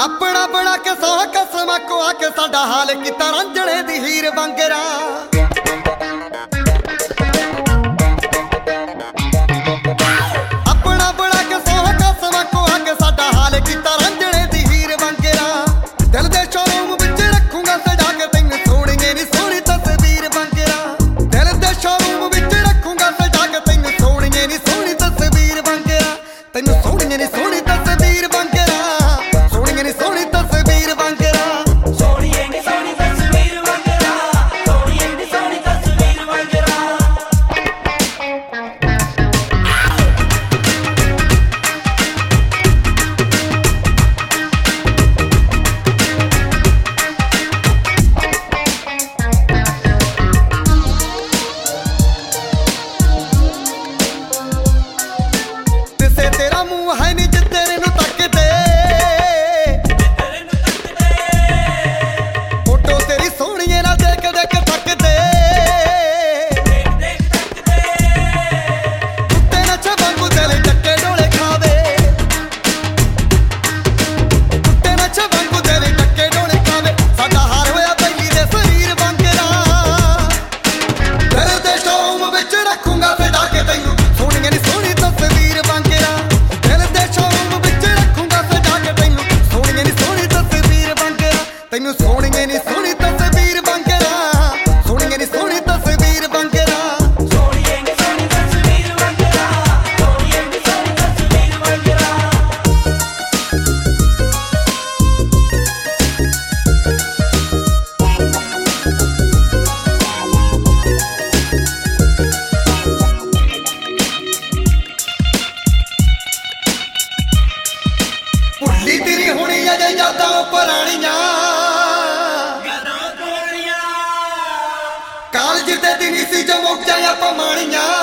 अपना बड़ा के सौ कसम को आके साडा हाल किता रांझणे दी हीर वांगरा। अपना बड़ा के सौ कसम को आके साडा हाल किता रांझणे दी हीर वांगरा। दिल दे शोरूम विच रखूंगा सजा के तैनूं सोहणीए नी सोहणी तस्वीर वांगरा। दिल दे शोरूम विच रखूंगा सजा के तैनूं सोहणीए नी सोहणी तस्वीर वांगरा। तैनूं सोहणीए नी सोहणी तस्वीर वांगरा। सोहणीए नी सोहणी तस्वीर वांगरा। सोहणीए नी सोहणी तस्वीर वांगरा। सोहणीए नी सोहणी तस्वीर वांगरा। दिसे तेरा मुंह है नी जिद्दे नूं तकदे। फोटो तेरी सोहणीए ना देख देख थकदे। कुत्ते नच वांगू दिल चक्के डोले खावे। कुत्ते नच वांगू दिल चक्के डोले खावे। साडा हार होया बैली दे शरीर वांगरा। दिल दे शोरूम विच रखूंगा सजा के तैनूं सोहणीए नी सोहणी तस्वीर वांगरा। दिल दे शोरूम विच रखूंगा सजा के तैनूं सोहणीए नी सोहणी तस्वीर वांगरा। तैनूं सोहणीए नी सोहणी तस्वीर वांगरा। सोहणीए नी सोहणी तस्वीर वांगरा। सोहणीए नी सोहणी तस्वीर वांगरा। सोहणीए नी सोहणी तस्वीर वांगरा। भुल्ली तेरी होनी अजे यादां पुराणियां। यादां पुराणियां। कालज दे दिन सी जो मुक जाया पमाणियां।